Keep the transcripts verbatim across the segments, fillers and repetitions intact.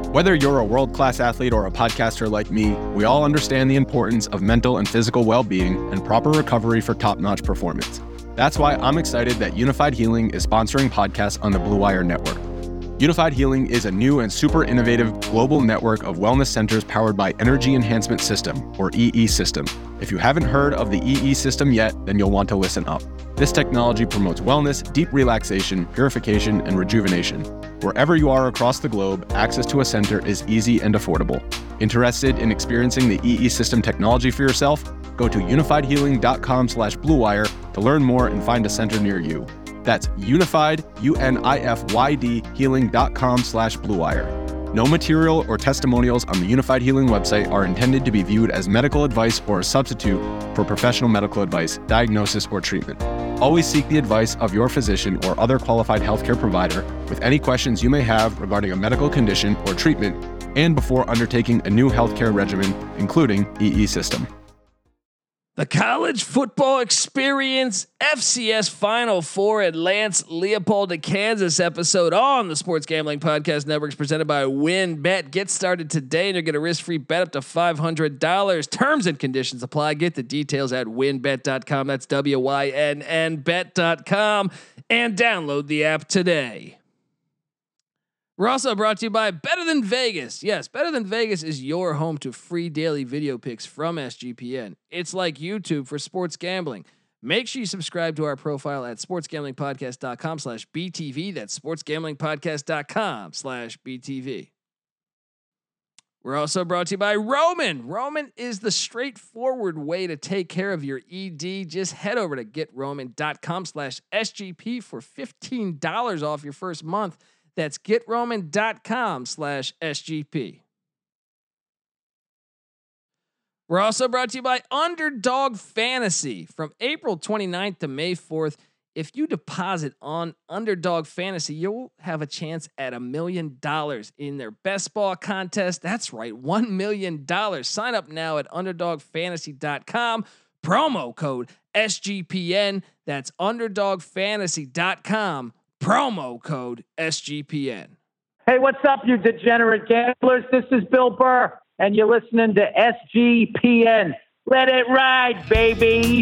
Whether you're a world-class athlete or a podcaster like me, we all understand the importance of mental and physical well-being and proper recovery for top-notch performance. That's why I'm excited that Unified Healing is sponsoring podcasts on the Blue Wire Network. Unified Healing is a new and super innovative global network of wellness centers powered by Energy Enhancement System, or E E System. If you haven't heard of the E E System yet, then you'll want to listen up. This technology promotes wellness, deep relaxation, purification, and rejuvenation. Wherever you are across the globe, access to a center is easy and affordable. Interested in experiencing the E E System technology for yourself? Go to unified healing dot com slash blue wire to learn more and find a center near you. That's unified, U N I F Y D, healing dot com slash blue wire. No material or testimonials on the Unified Healing website are intended to be viewed as medical advice or a substitute for professional medical advice, diagnosis, or treatment. Always seek the advice of your physician or other qualified healthcare provider with any questions you may have regarding a medical condition or treatment and before undertaking a new healthcare regimen, including E E System. The College Football Experience F C S Final Four at Lance Leopold to Kansas episode on the Sports Gambling Podcast Network is presented by WynnBET. Get started today and you'll get a risk-free bet up to five hundred dollars. Terms and conditions apply. Get the details at wynn bet dot com. That's W Y N N bet dot com and download the app today. We're also brought to you by Better Than Vegas. Yes, Better Than Vegas is your home to free daily video picks from S G P N. It's like YouTube for sports gambling. Make sure you subscribe to our profile at sports gambling podcast dot com slash B T V. That's sports gambling podcast dot com slash B T V. We're also brought to you by Roman. Roman is the straightforward way to take care of your E D. Just head over to get roman dot com slash S G P for fifteen dollars off your first month. That's get roman dot com slash S G P. We're also brought to you by Underdog Fantasy. From April twenty-ninth to May fourth, if you deposit on Underdog Fantasy, you'll have a chance at a million dollars in their best ball contest. That's right, one million dollars. Sign up now at underdog fantasy dot com. Promo code S G P N. That's underdog fantasy dot com. Promo code S G P N. Hey, what's up, you degenerate gamblers? This is Bill Burr, and you're listening to S G P N. Let it ride, baby.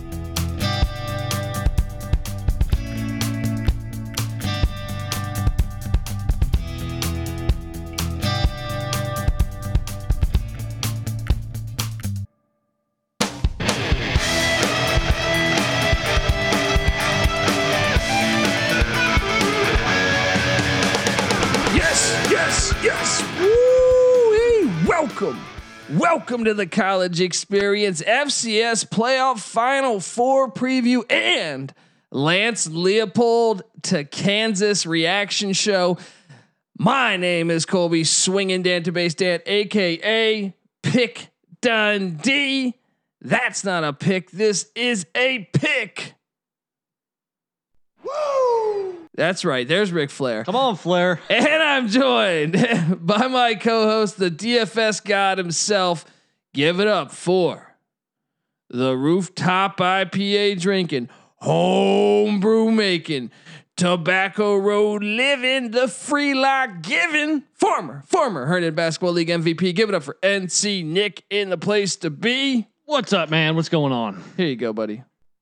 Welcome, welcome to the College Experience F C S Playoff Final Four preview and Lance Leopold to Kansas reaction show. My name is Colby Swinging Dan to Base Dan, aka Pick Dundee. That's not a pick. This is a pick. Woo! That's right. There's Ric Flair. Come on, Flair. And I'm joined by my co-host, the D F S god himself. Give it up for the rooftop I P A drinking, homebrew making, Tobacco Road living, the free lock giving, former, former Herndon Basketball League M V P. Give it up for N C Nick in the place to be. What's up, man? What's going on? Here you go, buddy.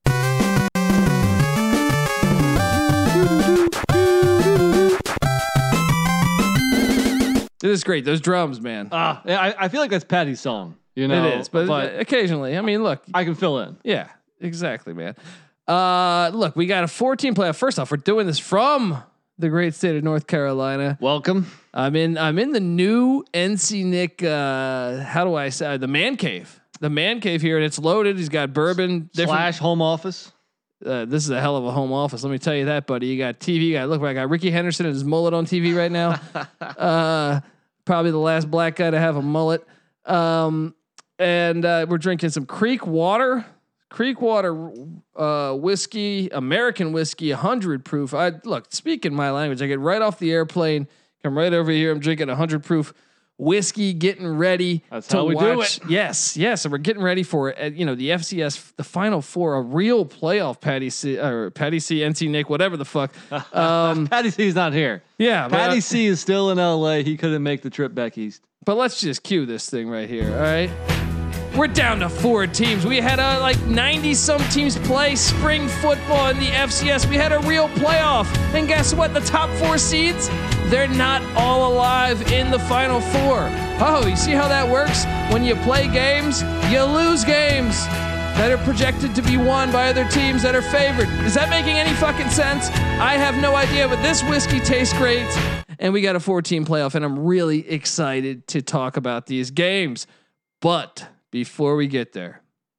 This is great. Those drums, man. Ah, uh, I, I feel like that's Patty's song. You know, it is, but, but occasionally, I mean, look, I can fill in. Yeah, exactly, man. Uh, look, we got a fourteen playoff. First off, we're doing this from the great state of North Carolina. Welcome. I'm in. I'm in the new N C Nick. Uh, how do I say the man cave? The man cave here, and it's loaded. He's got bourbon slash home office. Uh, this is a hell of a home office. Let me tell you that, buddy. You got T V. You got look. I got Ricky Henderson and his mullet on T V right now. uh, probably the last black guy to have a mullet. Um, and uh, we're drinking some Creek water. Creek water uh, whiskey, American whiskey, one hundred proof. I look, speaking my language, I get right off the airplane, come right over here. I'm drinking one hundred proof whiskey, getting ready That's to how we watch. do it. Yes, yes, and we're getting ready for uh, you know the F C S, the Final Four, a real playoff. Patty C or Patty C, N C Nick, whatever the fuck. Um, Patty C is not here. yeah, but, Patty uh, C is still in L A. He couldn't make the trip back east. but let's just cue this thing right here. All right. We're down to four teams. We had uh, like ninety some teams play spring football in the F C S. We had a real playoff. And guess what? The top four seeds, they're not all alive in the Final Four. Oh, you see how that works? When you play games, you lose games that are projected to be won by other teams that are favored. Is that making any fucking sense? I have no idea, but this whiskey tastes great. And we got a four-team playoff, and I'm really excited to talk about these games. But before we get there,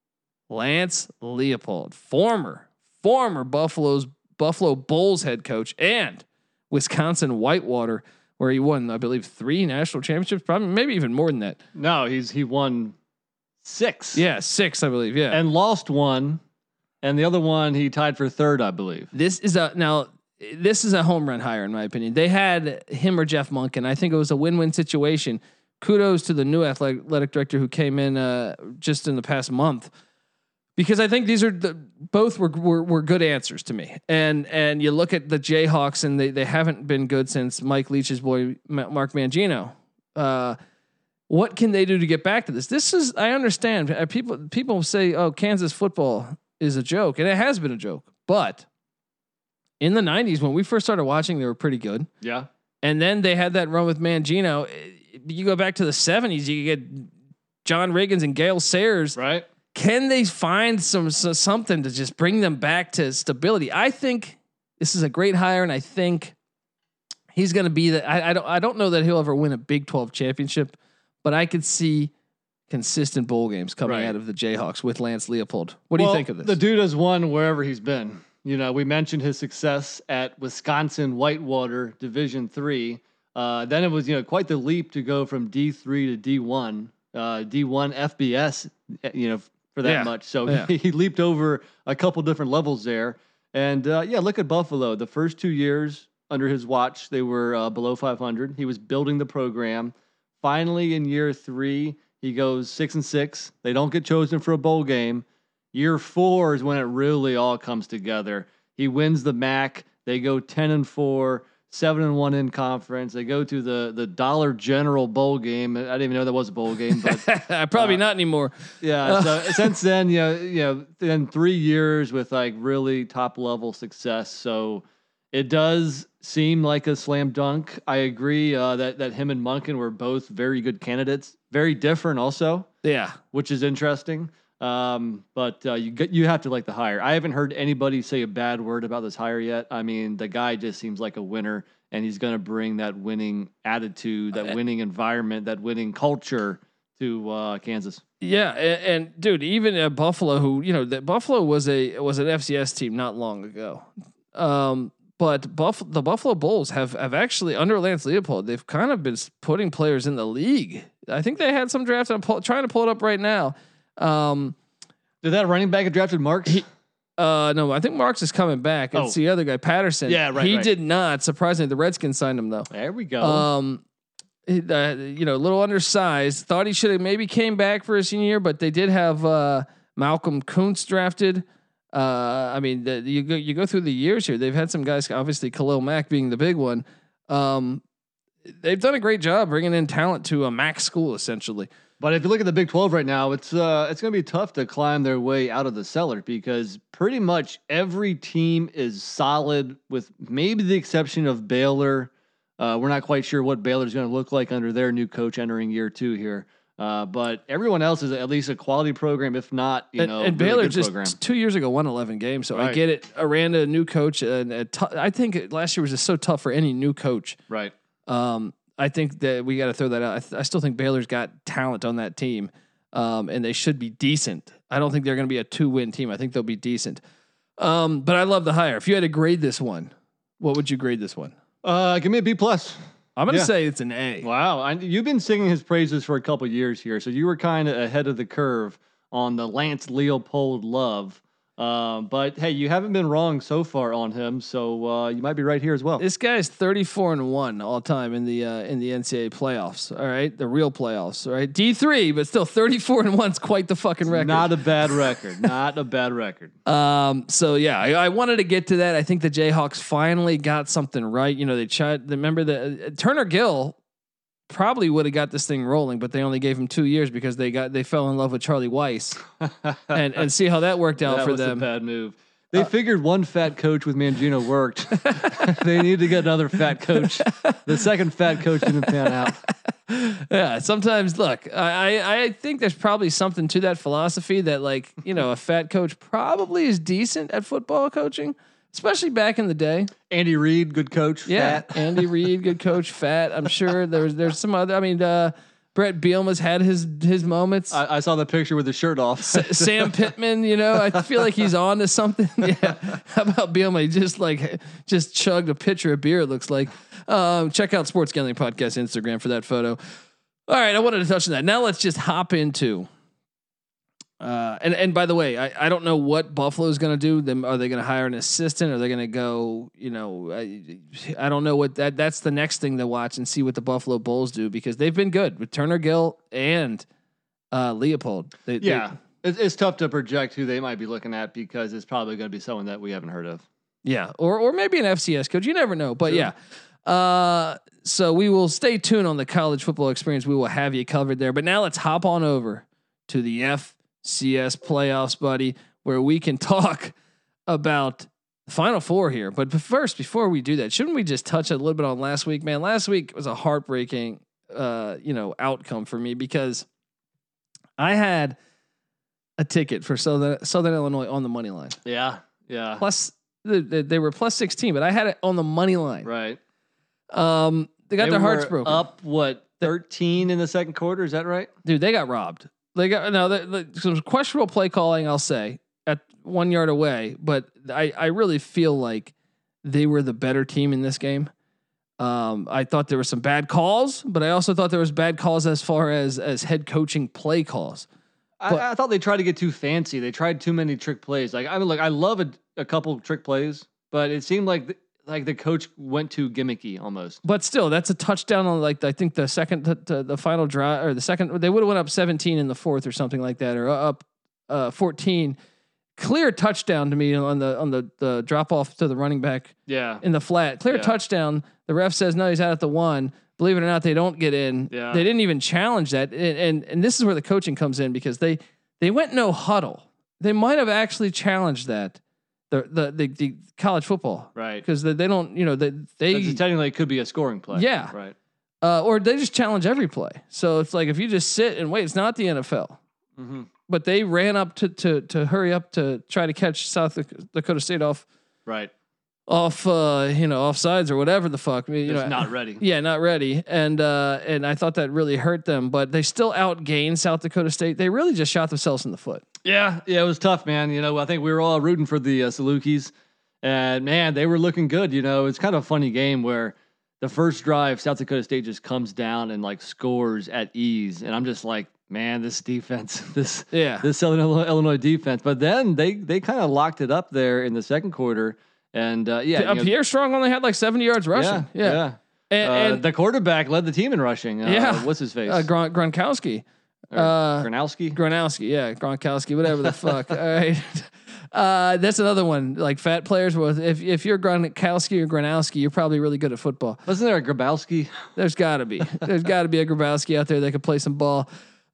Lance Leopold, former, former Buffalo's Buffalo Bulls head coach and Wisconsin Whitewater, where he won, I believe, three national championships, probably maybe even more than that. No, he's he won six. Yeah, six, I believe. Yeah, And lost one, and the other one he tied for third, I believe. this is a now. This is a home run hire, in my opinion. They had him or Jeff Monken. I think it was a win-win situation. Kudos to the new athletic, athletic director who came in uh, just in the past month, because I think these are the, both were, were were good answers to me. And and you look at the Jayhawks, and they they haven't been good since Mike Leach's boy Mark Mangino. Uh, what can they do to get back to this? This is I understand people people say, oh, Kansas football is a joke, and it has been a joke. But in the nineties, when we first started watching, they were pretty good. Yeah. And then they had that run with Mangino. You go back to the seventies, you get John Riggins and Gale Sayers. Right. Can they find some so something to just bring them back to stability? I think this is a great hire, and I think he's going to be the. I, I don't. I don't know that he'll ever win a Big twelve championship, but I could see consistent bowl games coming Right. out of the Jayhawks with Lance Leopold. What do Well, you think of this? The dude has won wherever he's been. You know, we mentioned his success at Wisconsin Whitewater Division three. Uh, then it was, you know, quite the leap to go from D three to D one, uh, D one F B S, you know, for that Yeah. much. So Yeah. he, he leaped over a couple different levels there. And uh, yeah, look at Buffalo. The first two years under his watch, they were uh, below five hundred. He was building the program. Finally, in year three, he goes six and six. They don't get chosen for a bowl game. Year four is when it really all comes together. He wins the M A C. They go ten and four. Seven and one in conference. They go to the the Dollar General bowl game. I didn't even know that was a bowl game, but Probably uh, not anymore. yeah. So since then, you know, you know, then three years with like really top level success. So it does seem like a slam dunk. I agree uh, that that him and Monken were both very good candidates. Very different, also, Yeah. which is interesting. Um, but uh, you get, you have to like the hire. I haven't heard anybody say a bad word about this hire yet. I mean, the guy just seems like a winner, and he's going to bring that winning attitude, that winning environment, that winning culture to uh, Kansas. Yeah, and, and dude, even at Buffalo, who you know, that Buffalo was a was an F C S team not long ago. Um, but Buff the Buffalo Bulls have have actually under Lance Leopold, they've kind of been putting players in the league. I think they had some drafts. I'm pull, trying to pull it up right now. Um, Did that running back get drafted, Marks? He, uh, no, I think Marks is coming back. It's Oh. the other guy, Patterson. Yeah, right, He right. did not. Surprisingly, the Redskins signed him though. There we go. Um, he, uh, you know, a little undersized. Thought he should have maybe came back for his senior year, but they did have uh, Malcolm Kuntz drafted. Uh, I mean, the, you go you go through the years here. They've had some guys, obviously Khalil Mack being the big one. Um, they've done a great job bringing in talent to a M A C school, essentially. But if you look at the Big twelve right now, it's uh, it's going to be tough to climb their way out of the cellar because pretty much every team is solid, with maybe the exception of Baylor. Uh, we're not quite sure what Baylor's going to look like under their new coach entering year two here. Uh, but everyone else is at least a quality program, if not, you and, know, and really Baylor good just program. two years ago won eleven games, so I Right. get it. Aranda, a new coach, and a t- I think last year was just so tough for any new coach. Right. Um, I think that we got to throw that out. I, th- I still think Baylor's got talent on that team, um, and they should be decent. I don't think they're going to be a two-win team. I think they'll be decent. Um, but I love the hire. If you had to grade this one, what would you grade this one? Uh, give me a B plus. I'm going to Yeah. say it's an A. Wow, I, you've been singing his praises for a couple years here, so you were kind of ahead of the curve on the Lance Leopold love. Um, but hey, you haven't been wrong so far on him, so uh, you might be right here as well. This guy's thirty-four and one all time in the uh, in the N C double A playoffs. All right, the real playoffs. All right, D three, but still thirty-four and one is quite the fucking record. Not a bad record. Not a bad record. Um. So yeah, I, I wanted to get to that. I think the Jayhawks finally got something right. You know, they tried. Remember the uh, Turner Gill probably would have got this thing rolling, but they only gave him two years because they got they fell in love with Charlie Weiss, and and see how that worked out that for was them. A bad move. They uh, figured one fat coach with Mangino worked. They need to get another fat coach. The second fat coach didn't pan out. Yeah, sometimes look, I, I I think there's probably something to that philosophy that, like, you know, a fat coach probably is decent at football coaching, especially back in the day. Andy Reid, good coach. Yeah, fat. Andy Reid, good coach. Fat. I'm sure there's there's some other. I mean, uh, Brett Bielema's had his his moments. I, I saw the picture with the shirt off. S- Sam Pittman, you know, I feel like he's on to something. Yeah. How about Bielema? He just like just chugged a pitcher of beer. It looks like. Um, check out Sports Gambling Podcast Instagram for that photo. All right, I wanted to touch on that. Now let's just hop into. Uh, and and by the way, I, I don't know what Buffalo is going to do. Them are they going to hire an assistant? Are they going to go? You know, I, I don't know what that. That's the next thing to watch and see what the Buffalo Bulls do, because they've been good with Turner Gill and uh, Leopold. They, yeah, they, it's, it's tough to project who they might be looking at because it's probably going to be someone that we haven't heard of. Yeah, or or maybe an F C S coach. You never know. But sure. yeah. Uh, so we will stay tuned on the college football experience. We will have you covered there. But now let's hop on over to the F C S playoffs, buddy, where we can talk about the Final Four here. But first, before we do that, shouldn't we just touch a little bit on last week, man? Last week was a heartbreaking, uh, you know, outcome for me because I had a ticket for Southern Southern Illinois on the money line. Yeah, yeah. Plus, they, they were plus sixteen, but I had it on the money line. Right. Um, they got they their hearts were broken. Up what thirteen in the second quarter? Is that right, dude? They got robbed. They got no. The, the, some questionable play calling, I'll say, at one yard away. But I, I really feel like they were the better team in this game. Um, I thought there were some bad calls, but I also thought there was bad calls as far as as head coaching play calls. But, I, I thought they tried to get too fancy. They tried too many trick plays. Like I mean, like I love a, a couple trick plays, but it seemed like. The, Like the coach went too gimmicky almost, but still, that's a touchdown on like I think the second to, to the final drive or the second they would have went up seventeen in the fourth or something like that, or up uh, fourteen. Clear touchdown to me on the on the the drop off to the running back. Yeah, in the flat, clear yeah. touchdown. The ref says no, he's out at the one. Believe it or not, they don't get in. Yeah. They didn't even challenge that, and, and and this is where the coaching comes in because they they went no huddle. They might have actually challenged that. The, the the the college football, right? Because they, they don't, you know, they they technically it could be a scoring play, yeah, right? Uh, or they just challenge every play. So it's like if you just sit and wait, it's not the N F L. Mm-hmm. But they ran up to to to hurry up to try to catch South Dakota State off, right? Off, uh, you know, offsides or whatever the fuck. You Just know, not ready. Yeah, not ready. And uh, and I thought that really hurt them. But they still outgained South Dakota State. They really just shot themselves in the foot. Yeah, yeah, it was tough, man. You know, I think we were all rooting for the uh, Salukis, and man, they were looking good. You know, it's kind of a funny game where the first drive, South Dakota State just comes down and like scores at ease, and I'm just like, man, this defense, this yeah, this Southern Illinois defense. But then they they kind of locked it up there in the second quarter, and uh, yeah, uh, you know, Pierre Strong only had like seventy yards rushing. Yeah, yeah. yeah. And, uh, and the quarterback led the team in rushing. Uh, yeah, what's his face? Uh, Gron- Gronkowski. Uh, Gronowski, Gronowski, yeah, Gronkowski, whatever the fuck. All right, uh, that's another one. Like fat players, with if if you're Gronkowski or Gronowski, you're probably really good at football. Wasn't there a Grabowski? There's got to be. There's got to be a Grabowski out there that could play some ball.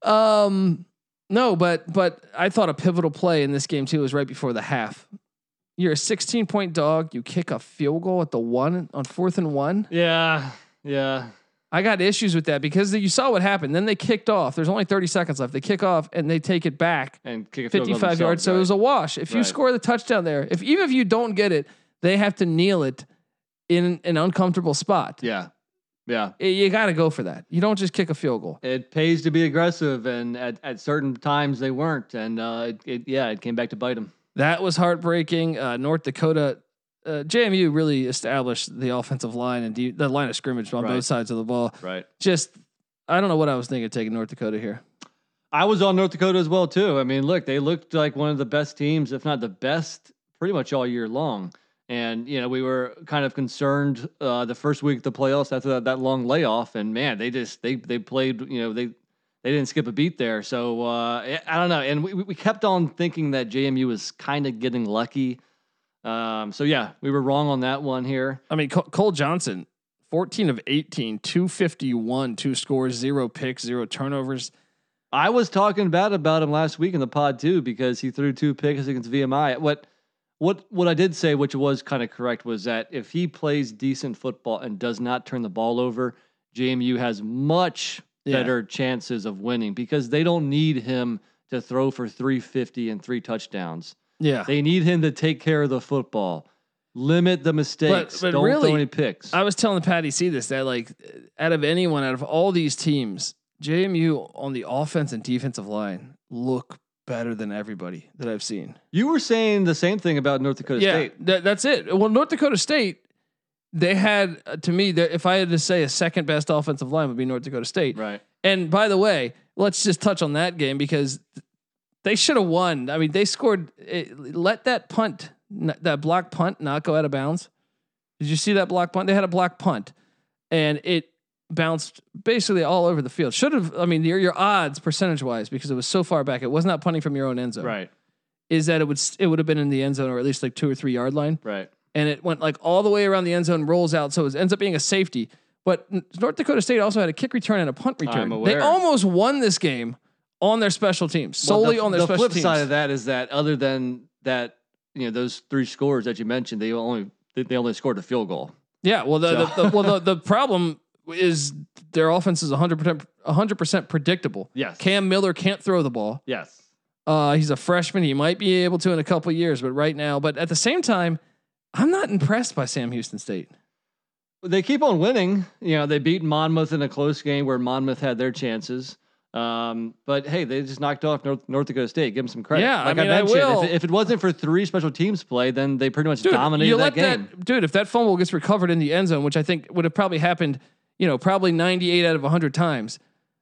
Um, no, but but I thought a pivotal play in this game too was right before the half. You're a sixteen point dog. You kick a field goal at the one on fourth and one. Yeah, yeah. I got issues with that because you saw what happened. Then they kicked off. There's only thirty seconds left. They kick off and they take it back and kick a field goal fifty-five yards. So right. it was a wash. If you right. score the touchdown there, if even if you don't get it, they have to kneel it in an uncomfortable spot. Yeah, yeah. You got to go for that. You don't just kick a field goal. It pays to be aggressive, and at, at certain times they weren't. And uh, it, it yeah, it came back to bite them. That was heartbreaking. Uh, North Dakota. Uh, J M U really established the offensive line and de- the line of scrimmage on right. both sides of the ball. Right. Just, I don't know what I was thinking taking North Dakota here. I was on North Dakota as well too. I mean, look, they looked like one of the best teams, if not the best, pretty much all year long. And you know, we were kind of concerned uh, the first week of the playoffs after that, that long layoff. And man, they just they they played. You know, they they didn't skip a beat there. So uh, I don't know. And we we kept on thinking that J M U was kind of getting lucky. Um, so yeah, we were wrong on that one here. I mean, Cole, Cole Johnson, fourteen of eighteen, two fifty-one, two scores, zero picks, zero turnovers. I was talking bad about him last week in the pod too because he threw two picks against V M I. What what what I did say, which was kind of correct, was that if he plays decent football and does not turn the ball over, J M U has much yeah. better chances of winning because they don't need him to throw for three fifty and three touchdowns. Yeah, they need him to take care of the football, limit the mistakes, but, but don't really, throw any picks. I was telling Patty C this that like out of anyone, out of all these teams, J M U on the offense and defensive line look better than everybody that I've seen. You were saying the same thing about North Dakota yeah, State. That, that's it. Well, North Dakota State, they had uh, to me, if I had to say a second best offensive line would be North Dakota State. Right. And by the way, let's just touch on that game because they should have won. I mean, they scored. It, let that punt, that block punt, not go out of bounds. Did you see that block punt? They had a block punt, and it bounced basically all over the field. Should have. I mean, your your odds percentage wise, because it was so far back, it was not punting from your own end zone. Right. Is that it would it would have been in the end zone or at least like two or three yard line. Right. And it went like all the way around the end zone, rolls out, so it ends up being a safety. But North Dakota State also had a kick return and a punt return. I'm aware. They almost won this game on their special teams, solely well, the, on their the special teams. The teams. flip side of that is that other than that, you know, those three scores that you mentioned, they only they only scored a field goal. Yeah, well, the, So. the, the well the, the problem is their offense is one hundred percent one hundred percent predictable. Yes. Cam Miller can't throw the ball. Yes. Uh, he's a freshman. He might be able to in a couple of years, but right now, but at the same time, I'm not impressed by Sam Houston State. They keep on winning. You know, they beat Monmouth in a close game where Monmouth had their chances. Um, but hey, they just knocked off North, North Dakota State. Give them some credit. Yeah, like I mean, I mentioned, I will. If, if it wasn't for three special teams play, then they pretty much Dude, dominated you that let game. That, dude, if that fumble gets recovered in the end zone, which I think would have probably happened, you know, probably ninety-eight out of one hundred times,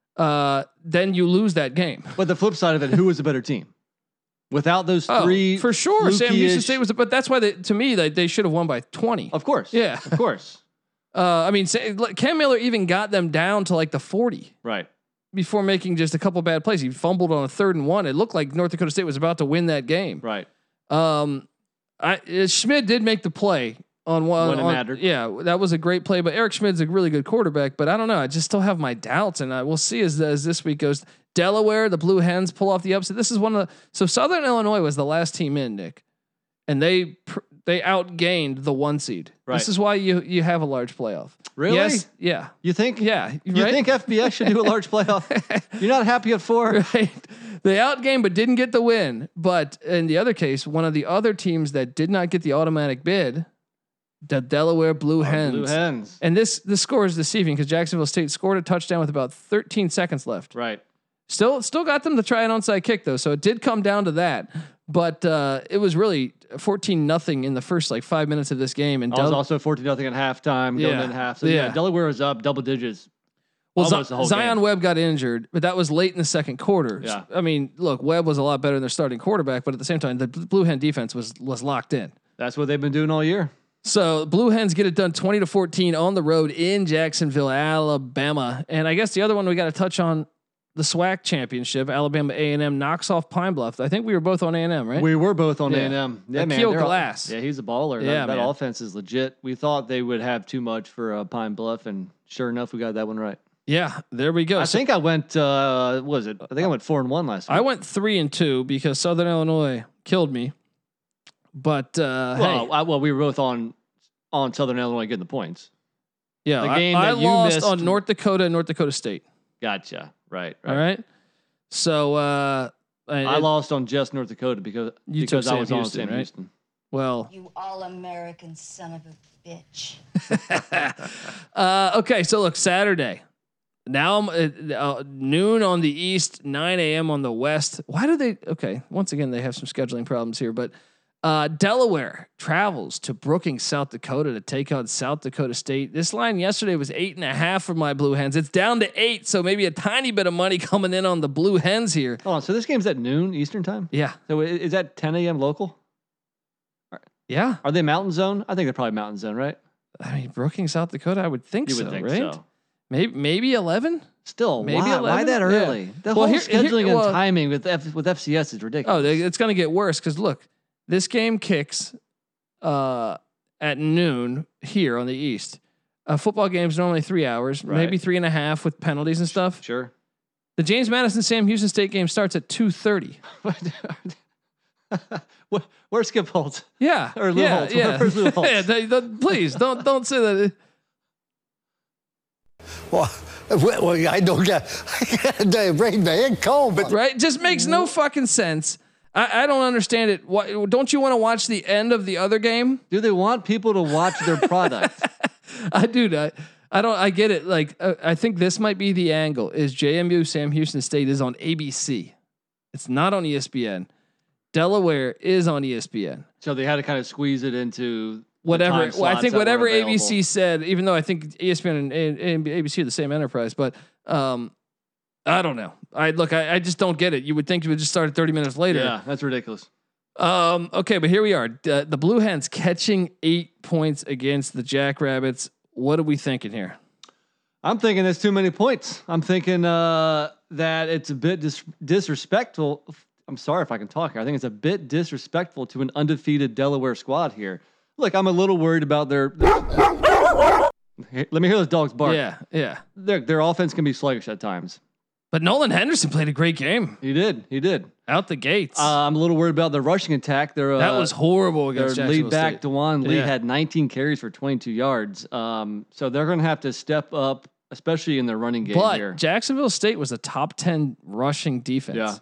uh, then you lose that game. But the flip side of it, who was a better team? Without those three, oh, for sure, Sam Houston fluky-ish- State was, but that's why they, to me, they, they should have won by twenty. Of course. Yeah. Of course. Uh, I mean, say, Cam Miller even got them down to like the forty Right. before making just a couple bad plays. He fumbled on a third and one. It looked like North Dakota State was about to win that game. Right. Um, I uh, Schmid did make the play on one. When it on- mattered. Yeah, that was a great play. But Eric Schmid's a really good quarterback. But I don't know. I just still have my doubts, and I we'll see as as this week goes. Delaware, the Blue Hens pull off the upset. This is one of the so Southern Illinois was the last team in, Nick, and they pr- they outgained the one seed. Right. This is why you you have a large playoff. Really? Yes. Yeah. You think? Yeah. You right? think F B S should do a large playoff? You're not happy at four? Right. They outgained but didn't get the win. But in the other case, one of the other teams that did not get the automatic bid, the Delaware Blue Hens. Blue Hens. And this this score is deceiving because Jacksonville State scored a touchdown with about thirteen seconds left. Right. Still still got them to try an onside kick though, so it did come down to that. But uh, it was really fourteen nothing in the first like five minutes of this game. And I was Del- also fourteen nothing at halftime, going Yeah. in half. So yeah. Yeah. Delaware was up double digits. Well, almost Z- the whole Zion game. Webb got injured, but that was late in the second quarter. Yeah. I mean, look, Webb was a lot better than their starting quarterback, but at the same time, the Blue Hen defense was was locked in. That's what they've been doing all year. So Blue Hens get it done twenty to fourteen on the road in Jacksonville, Alabama. And I guess the other one we got to touch on, the SWAC championship. Alabama A and M knocks off Pine Bluff. I think we were both on A and M, right? We were both on Yeah. A and M. Yeah, man. Akil they're all- Glass. Yeah, he's a baller. Yeah, that, that man. offense is legit. We thought they would have too much for uh, Pine Bluff, and sure enough, we got that one right. Yeah, there we go. I So think I went. Uh, what was it? I think I went four and one last week. I went three and two because Southern Illinois killed me. But uh, well, hey, I, well, we were both on on Southern Illinois getting the points. yeah, the I- game I, that you lost missed- on North Dakota and North Dakota State. Gotcha. Right. Right. All right. So uh, I it- lost on just North Dakota because You because took I Sam was Houston, on Sam right? Houston. Well, You all-American son of a bitch. uh, okay. So look, Saturday. Now I'm uh, uh, noon on the east, nine a.m. on the west. Why do they? Okay, once again they have some scheduling problems here, but Uh, Delaware travels to Brookings, South Dakota to take on South Dakota State. This line yesterday was eight and a half for my Blue Hens. It's down to eight, so maybe a tiny bit of money coming in on the Blue Hens here. Hold on, so this game's at noon Eastern time? Yeah. So is that ten a.m. local? Yeah. Are they Mountain Zone? I think they're probably Mountain Zone, right? I mean, Brookings, South Dakota, I would think You so, would think right? so. Maybe maybe eleven. Still, Maybe why, why eleven? that Yeah. early? The Well, whole here- here- scheduling well- and timing with F, with F C S is ridiculous. Oh, they, it's going to get worse because look, this game kicks uh, at noon here on the East. A football game's normally three hours, Right. maybe three and a half with penalties and stuff. Sure. The James Madison Sam Houston State game starts at two thirty. Where, where's Skip Holtz? Yeah, Or Lou yeah, Holtz. yeah. Where's Lou Holtz? yeah they, they, please don't don't say that. Well, well, I don't get the brain man cold, but Right? Just makes no fucking sense. I, I don't understand it. Why, don't you want to watch the end of the other game? Do they want people to watch their product? I do. I, I don't. I get it. Like uh, I think this might be the angle. Is J M U Sam Houston State is on A B C. It's not on E S P N. Delaware is on E S P N. So they had to kind of squeeze it into the Whatever. time Well, I slots think that were whatever A B C available. said. Even though I think E S P N and, and, and A B C are the same enterprise, but um, I don't know. I look. I, I just don't get it. You would think you would just start thirty minutes later. Yeah, that's ridiculous. Um, okay, but here we are. Uh, the Blue Hens catching eight points against the Jackrabbits. What are we thinking here? I'm thinking there's too many points. I'm thinking uh, that it's a bit dis- disrespectful. I'm sorry if I can talk here. I think it's a bit disrespectful to an undefeated Delaware squad here. Look, I'm a little worried about their. their Let me hear those dogs bark. Yeah, yeah. Their their offense can be sluggish at times. But Nolan Henderson played a great game He did. He did. out the gates. Uh, I'm a little worried about their rushing attack. Their uh, that was horrible their against lead Jacksonville back State. Dewan Lee Yeah. had nineteen carries for twenty-two yards. Um, so they're going to have to step up, especially in their running game But here. Jacksonville State was a top ten rushing defense. Yeah.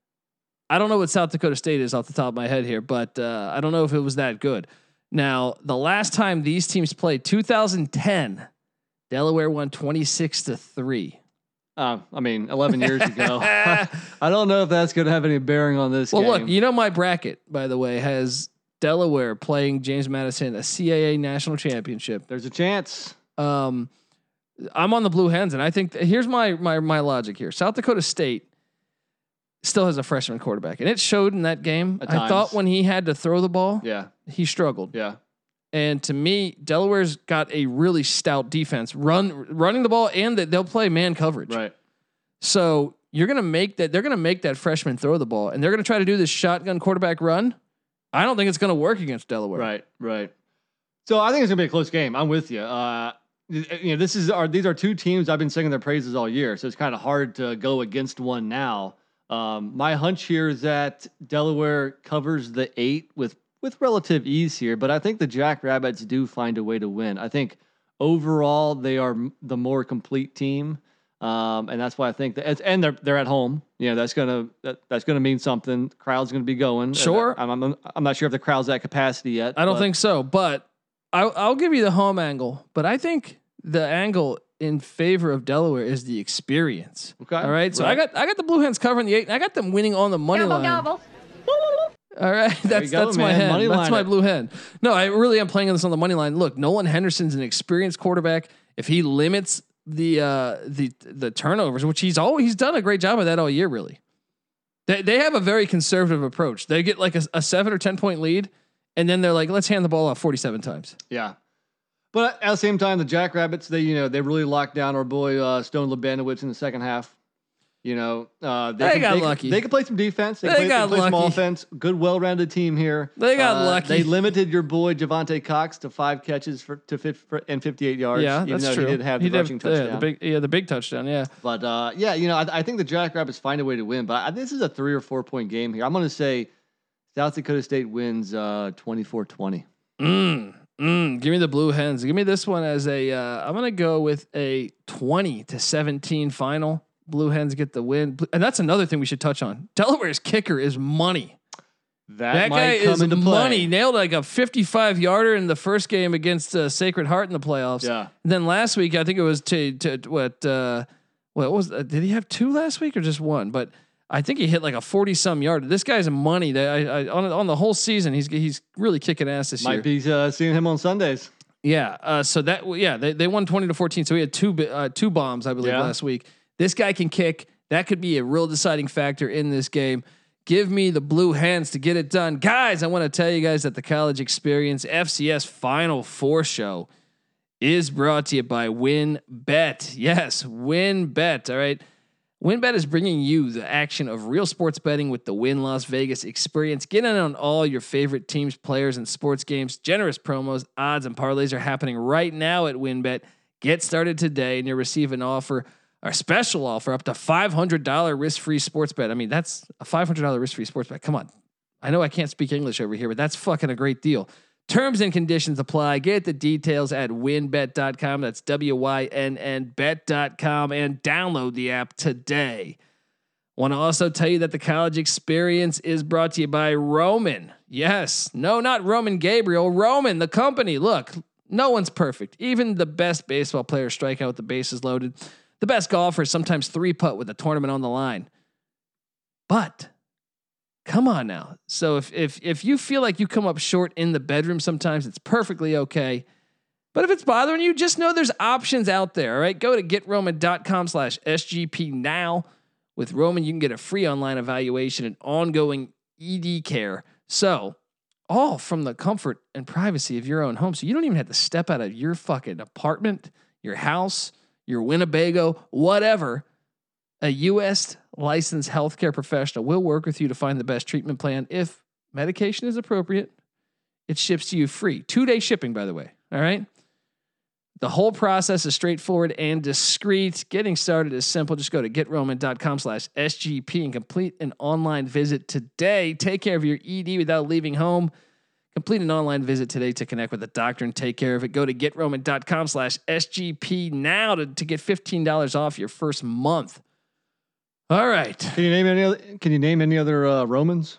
I don't know what South Dakota State is off the top of my head here, but uh, I don't know if it was that good. Now, the last time these teams played, two thousand ten, Delaware won twenty-six to three. Uh, I mean, eleven years ago. I don't know if that's going to have any bearing on this Well, game. look, you know my bracket, by the way, has Delaware playing James Madison, a C A A national championship. There's a chance. Um, I'm on the Blue Hens, and I think th- here's my my my logic here. South Dakota State still has a freshman quarterback, and it showed in that game. At I times. thought when he had to throw the ball, Yeah. he struggled. Yeah. And to me, Delaware's got a really stout defense, run running the ball, and that they'll play man coverage. Right. So you're gonna make that. They're gonna make that freshman throw the ball, and they're gonna try to do this shotgun quarterback run. I don't think it's gonna work against Delaware. Right. Right. So I think it's going to be a close game. I'm with you. Uh, you know, this is our, these are two teams I've been singing their praises all year. So it's kind of hard to go against one now. Um, my hunch here is that Delaware covers the eight with, with relative ease here, but I think the Jackrabbits do find a way to win. I think overall they are m- the more complete team. Um, and that's why I think that, it's, and they're, they're at home. You know, that's going to, that, that's going to mean something. Crowd's going to be going. Sure. I'm, I'm, I'm not sure if the crowd's at capacity yet. I don't but- think so, but I'll, I'll give you the home angle. But I think the angle in favor of Delaware is the experience. Okay. All right. So Right. I got I got the Blue Hens covering the eight, and I got them winning on the money line. All right, that's go, that's my man. hen. Money That's line my it. blue hen. No, I really am playing this on the money line. Look, Nolan Henderson's an experienced quarterback. If he limits the uh, the the turnovers, which he's always he's done a great job of that all year, really. They they have a very conservative approach. They get like a, a seven or ten point lead, and then they're like, let's hand the ball off forty seven times. Yeah. But at the same time, the Jackrabbits, they, you know, they really locked down our boy uh, Stone Lebanowitz in the second half. You know, uh, they, They can, got they, lucky. They can play some defense. They, They can play, got they can play some lucky. offense. Good, well-rounded team here. They got Uh, lucky. They limited your boy Javante Cox to five catches for to fifty for, and fifty-eight yards. Yeah, even that's though true. He did have the did- rushing yeah, touchdown. the big yeah the big touchdown. Yeah. But uh, yeah, you know, I, I think the Jackrabbits find a way to win. But I, this is a three or four point game here. I'm going to say South Dakota State wins uh, twenty-four twenty. Mm, mm, give me the Blue Hens. Give me this one as a. Uh, I'm gonna go with a twenty to seventeen final. Blue Hens get the win, and that's another thing we should touch on. Delaware's kicker is money. That, That might guy come is into play. money. Nailed like a fifty-five yarder in the first game against uh, Sacred Heart in the playoffs. Yeah. And then last week, I think it was to to what uh, what was uh, did he have two last week or just one? But I think he hit like a forty some yard. This guy's money that I, I on on the whole season. He's he's really kicking ass this Might year. be uh, seeing him on Sundays. Yeah. Uh, so that yeah they they won twenty to fourteen. So he had two uh, two bombs I believe Yeah. last week. This guy can kick. That could be a real deciding factor in this game. Give me the blue hands to get it done, guys. I want to tell you guys that the College Experience F C S Final Four show is brought to you by WinBet. Yes, WinBet. All right. WinBet is bringing you the action of real sports betting with the Win Las Vegas experience. Get in on all your favorite teams, players, and sports games. Generous promos, odds, and parlays are happening right now at WinBet. Get started today and you'll receive an offer, a special offer up to five hundred dollars risk-free sports bet. I mean, that's a five hundred dollars risk-free sports bet. Come on. I know I can't speak English over here, but that's fucking a great deal. Terms and conditions apply. Get the details at win bet dot com. That's W Y N N bet dot com and download the app today. Want to also tell you that the College Experience is brought to you by Roman. Yes. No, not Roman Gabriel. Roman, the company. Look, no one's perfect. Even the best baseball players strike out with the bases loaded. The best golfers sometimes three putt with the tournament on the line. But come on now. So if if if you feel like you come up short in the bedroom sometimes, it's perfectly okay. But if it's bothering you, just know there's options out there. All right. Go to get roman dot com slash S G P now. With Roman, you can get a free online evaluation and ongoing E D care. So all from the comfort and privacy of your own home. So you don't even have to step out of your fucking apartment, your house, your Winnebago, whatever. A U S licensed healthcare professional will work with you to find the best treatment plan. If medication is appropriate, it ships to you free. Two-day shipping, by the way. All right. The whole process is straightforward and discreet. Getting started is simple. Just go to get roman dot com slash S G P and complete an online visit today. Take care of your E D without leaving home. Complete an online visit today to connect with a doctor and take care of it. Go to get roman dot com slash S G P now to, to get fifteen dollars off your first month. All right. Can you name any other? Can you name any other uh, Romans?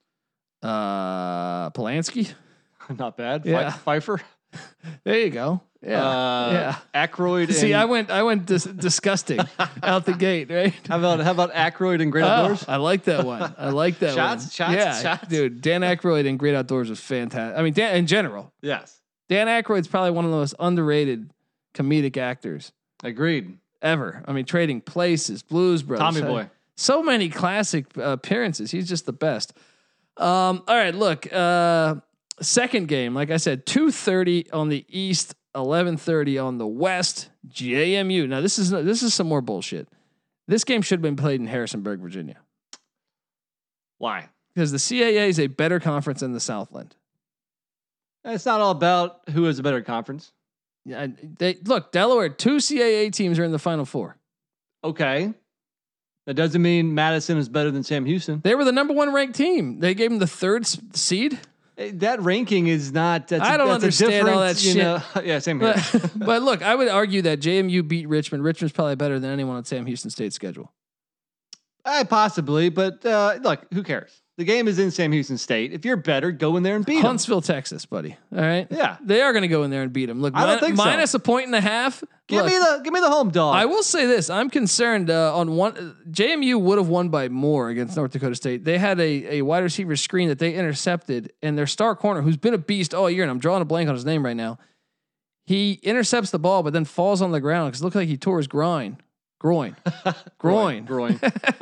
Uh, Polanski. Not bad. Yeah. Pfe- Pfeiffer. There you go. Yeah. Uh, yeah. Aykroyd. See, and, I went, I went dis- disgusting out the gate, right? How about how about Aykroyd and Great Oh, Outdoors? I like that one. I like that Shots? one. Shots? Yeah, Shots? dude. Dan Aykroyd in Great Outdoors was fantastic. I mean, Dan in general. Yes. Dan Aykroyd's probably one of the most underrated comedic actors Agreed. ever. I mean, Trading Places, Blues Brothers, Tommy Boy. So many classic uh, appearances. He's just the best. Um, all right, look. Uh, second game, like I said, two thirty on the East, eleven thirty on the West. J M U. Now this is this is some more bullshit. This game should have been played in Harrisonburg, Virginia. Why? Because the C A A is a better conference than the Southland. It's not all about who has a better conference. Yeah, they look. Delaware, two C A A teams are in the Final Four. Okay. That doesn't mean Madison is better than Sam Houston. They were the number one ranked team. They gave them the third s- seed. That ranking is not. That's I a, don't that's understand all different, that you shit. know- yeah, same here. But, but look, I would argue that J M U beat Richmond. Richmond's probably better than anyone on Sam Houston State's schedule. I possibly, but uh, look, who cares? The game is in Sam Houston State. If you're better, go in there and beat them. Huntsville, Texas, buddy. All right. Yeah. They are going to go in there and beat them. Look, I don't min- think so. minus a point and a half. Give Look, me the give me the home dog. I will say this: I'm concerned uh, on one. J M U would have won by more against North Dakota State. They had a, a wide receiver screen that they intercepted, and their star corner, who's been a beast all year, and I'm drawing a blank on his name right now. He intercepts the ball, but then falls on the ground because it looked like he tore his groin, groin, groin, groin.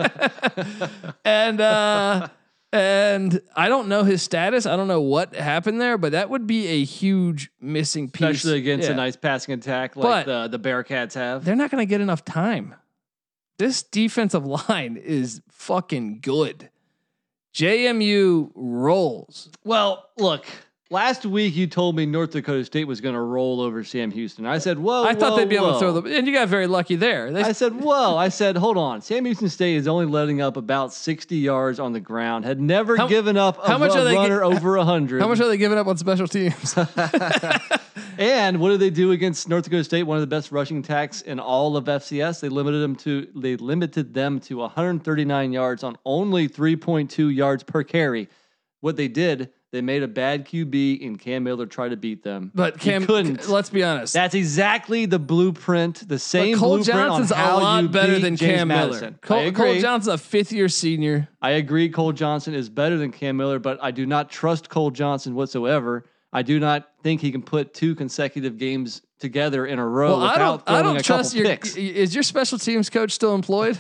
and uh, and I don't know his status. I don't know what happened there, but that would be a huge missing piece, Especially against Yeah. a nice passing attack like But- the, the Bearcats have. They're not going to get enough time. This defensive line is fucking good. J M U rolls. Well, look, last week you told me North Dakota State was going to roll over Sam Houston. I said, whoa, I thought whoa, they'd be able whoa. to throw the, and you got very lucky there. They, I said, whoa. I said, hold on. Sam Houston State is only letting up about sixty yards on the ground, had never How- given up a, how much a are they runner gi- over one hundred. how much are they giving up on special teams? And what did they do against North Dakota State? One of the best rushing attacks in all of F C S. They limited them to they limited them to one hundred thirty-nine yards on only three point two yards per carry. What they did They made a bad Q B, and Cam Miller tried to beat them. But Cam, he couldn't. Let's be honest. That's exactly the blueprint. The same but Cole blueprint Johnson's on how a lot you better beat than James Cam Madison. Miller. Cole, I agree. Cole Johnson's a fifth year senior. I agree. Cole Johnson is better than Cam Miller, but I do not trust Cole Johnson whatsoever. I do not think he can put two consecutive games together in a row Well, I without don't. I throwing don't a trust couple your. picks. Is your special teams coach still employed?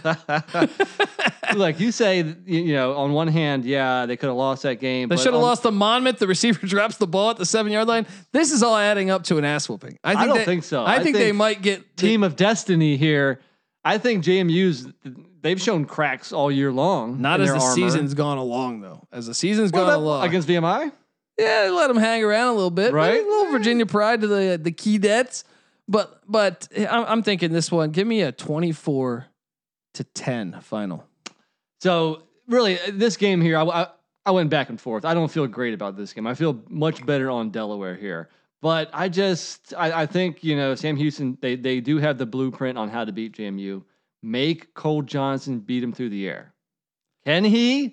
Like you say, you you know, on one hand, yeah, they could have lost that game. They but should have on- lost to Monmouth. The receiver drops the ball at the seven yard line. This is all adding up to an ass whooping. I, think I don't they, think so. I, I think, they think might get Team of destiny here. I think J M U's they've shown cracks all year long. Not in as their the armor. season's gone along, though. As the season's Well, gone that- along, against V M I. yeah, they let them hang around a little bit, Right? A little Virginia pride to the the Keydets, but but I'm, I'm thinking this one. Give me a twenty-four to ten final. So really, uh, this game here, I, I I went back and forth. I don't feel great about this game. I feel much better on Delaware here. But I just, I, I think, you know, Sam Houston, they they do have the blueprint on how to beat J M U. Make Cole Johnson beat him through the air. Can he?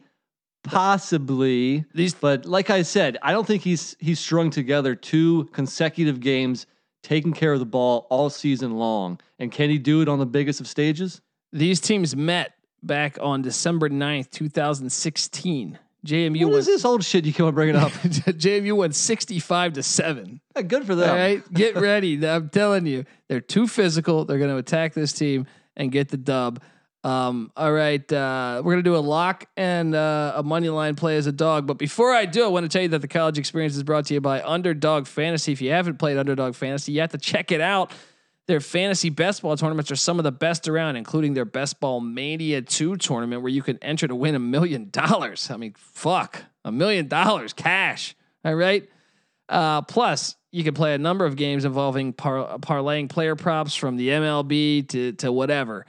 Possibly. These, But like I said, I don't think he's he's strung together two consecutive games taking care of the ball all season long. And can he do it on the biggest of stages? these teams met back on December ninth, two thousand sixteen. J M U What was is this old shit you keep on bringing up? J M U won sixty-five to seven. Yeah, good for them. All right, get ready. I'm telling you, they're too physical. They're going to attack this team and get the dub. Um, all right, uh, we're gonna do a lock and uh, a money line play as a dog. But before I do, I want to tell you that the college experience is brought to you by Underdog Fantasy. If you haven't played Underdog Fantasy, you have to check it out. Their fantasy best ball tournaments are some of the best around, including their Best Ball Mania two tournament, where you can enter to win a million dollars. I mean, fuck, a million dollars cash. All right. Uh, plus, you can play a number of games involving par- parlaying player props from the M L B to to whatever.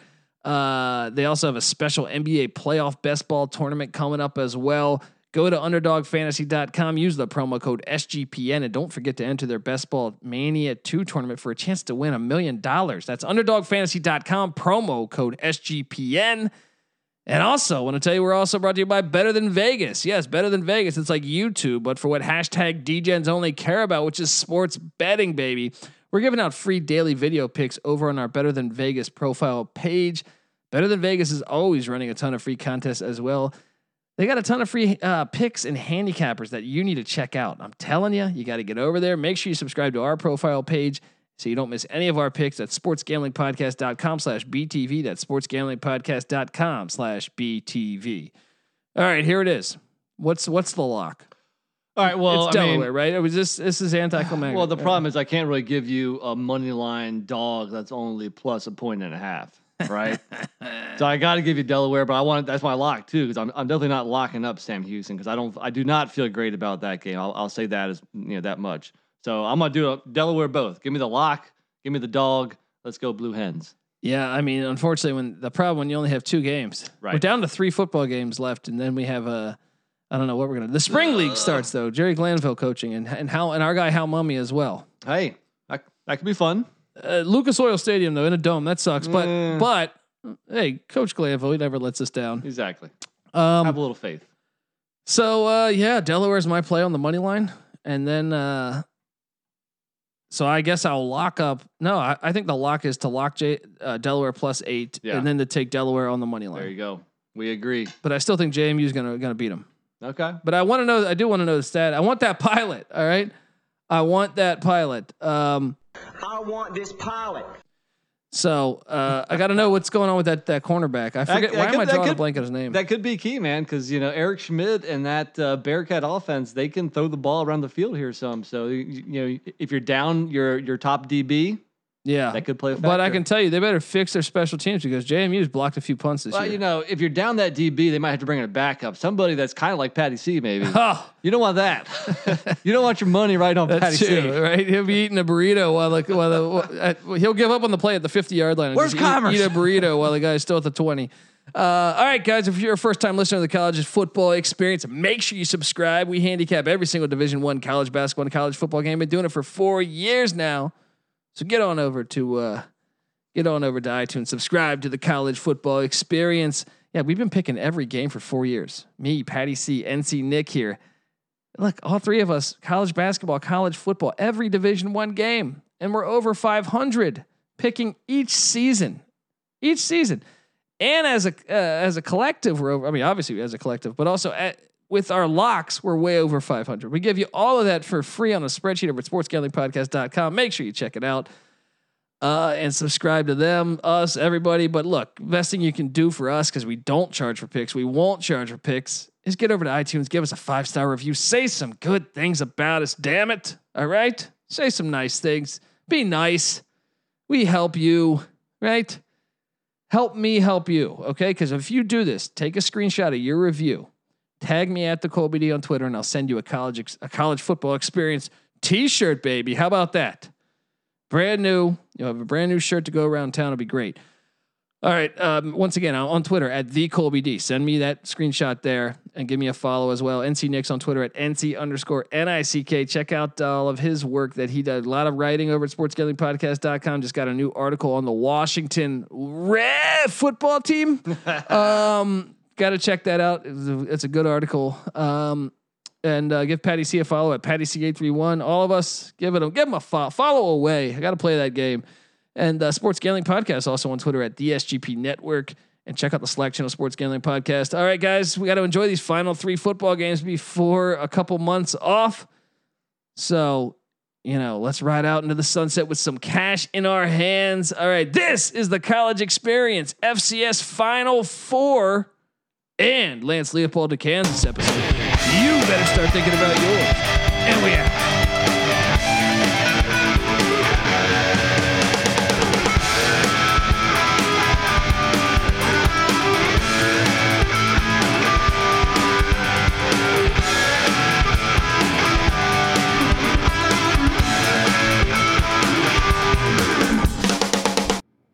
Uh, they also have a special N B A playoff best ball tournament coming up as well. Go to underdog fantasy dot com, use the promo code S G P N, and don't forget to enter their Best Ball Mania two tournament for a chance to win a million dollars. That's underdog fantasy dot com, promo code S G P N. And also, I want to tell you, we're also brought to you by Better Than Vegas. Yes, Better Than Vegas. It's like YouTube, but for what hashtag D Gens only care about, which is sports betting, baby. We're giving out free daily video picks over on our Better Than Vegas profile page. Better Than Vegas is always running a ton of free contests as well. They got a ton of free uh, picks and handicappers that you need to check out. I'm telling you, you got to get over there. Make sure you subscribe to our profile page so you don't miss any of our picks at sportsgamblingpodcast.com slash BTV. That's sportsgamblingpodcast.com slash BTV. All right, here it is. What's what's the lock? All right. Well, it's I Delaware, mean, right? It was this. This is anticlimactic. well, the problem is I can't really give you a money line dog that's only plus a point and a half, right? So I got to give you Delaware, but I want that's my lock too because I'm I'm definitely not locking up Sam Houston because I don't I do not feel great about that game. I'll I'll say that as you know that much. So I'm gonna do a Delaware both. Give me the lock. Give me the dog. Let's go Blue Hens. Yeah, I mean, unfortunately, when the problem when you only have two games, Right. we're down to three football games left, and then we have a, I don't know what we're gonna. The spring league starts though. Jerry Glanville coaching, and and how and our guy Hal Mummy as well. Hey, that, that could be fun. Uh, Lucas Oil Stadium though in a dome that sucks, but Mm. but hey, Coach Glanville, he never lets us down. Exactly. Um, Have a little faith. so uh, yeah, Delaware's my play on the money line, and then uh, so I guess I'll lock up. No, I, I think the lock is to lock J, uh, Delaware plus eight, Yeah. and then to take Delaware on the money line. There you go. We agree. But I still think J M U is gonna gonna beat them. Okay. But I want to know. I do want to know the stat. I want that pilot. All right. I want that pilot. Um, I want this pilot. so uh, I got to know what's going on with that that cornerback. I forget that why am could- I that drawing a could- blank on his name. That could be key, man, because you know Eric Schmidt and that uh, Bearcat offense, they can throw the ball around the field here some. So you, you know, if you're down your your top D B, yeah, that could play a but I factor. can tell you they better fix their special teams because J M U's blocked a few punts this Well, year. you know, if you're down that D B, they might have to bring in a backup, somebody that's kind of like Patty C, maybe. Oh, You don't want that. You don't want your money right on Patty that's C. true, right? He'll be eating a burrito while the while the uh, he'll give up on the play at the fifty yard line. and Where's just eat- Commerce? Eat, a burrito while the guy's still at the twenty. Uh, all right, guys. If you're a first time listener to the college football experience, make sure you subscribe. We handicap every single Division One college basketball and college football game. Been doing it for four years now. So get on over to uh, get on over to iTunes. Subscribe to the college football experience. Yeah, we've been picking every game for four years. Me, Patty C, N C Nick here. Look, all three of us, college basketball, college football, every Division One game, and we're over five hundred picking each season, each season, and as a uh, as a collective, we're over. I mean, obviously as a collective, but also at, with our locks, we're way over five hundred. We give you all of that for free on a spreadsheet over at sports gambling podcast dot com. Make sure you check it out uh, and subscribe to them, us, everybody. But look, best thing you can do for us, because we don't charge for picks, we won't charge for picks, is get over to iTunes, give us a five star review, say some good things about us. Damn it! All right, say some nice things. Be nice. We help you, right? Help me help you, okay? Because if you do this, take a screenshot of your review. Tag me at the Colby D on Twitter, and I'll send you a college ex- a college football experience T-shirt, baby. How about that? Brand new. You'll have a brand new shirt to go around town. It'll be great. All right. Um, once again, I'm on Twitter at the Colby D. Send me that screenshot there and give me a follow as well. N C Nicks on Twitter at N C underscore N I C K. Check out all of his work that he does. A lot of writing over at sports gambling podcast dot com. Just got a new article on the Washington Red football team. um, Got to check that out. It's a, it's a good article. Um, and uh, give Patty C a follow at Patty C eight three one. All of us, give it a give him a fo- follow away. I got to play that game. And uh, Sports Gambling Podcast also on Twitter at the S G P Network. And check out the Slack channel Sports Gambling Podcast. All right, guys, we got to enjoy these final three football games before a couple months off. So, you know, let's ride out into the sunset with some cash in our hands. All right, this is the College Experience F C S Final Four. And Lance Leopold to Kansas episode. You better start thinking about yours. And we out.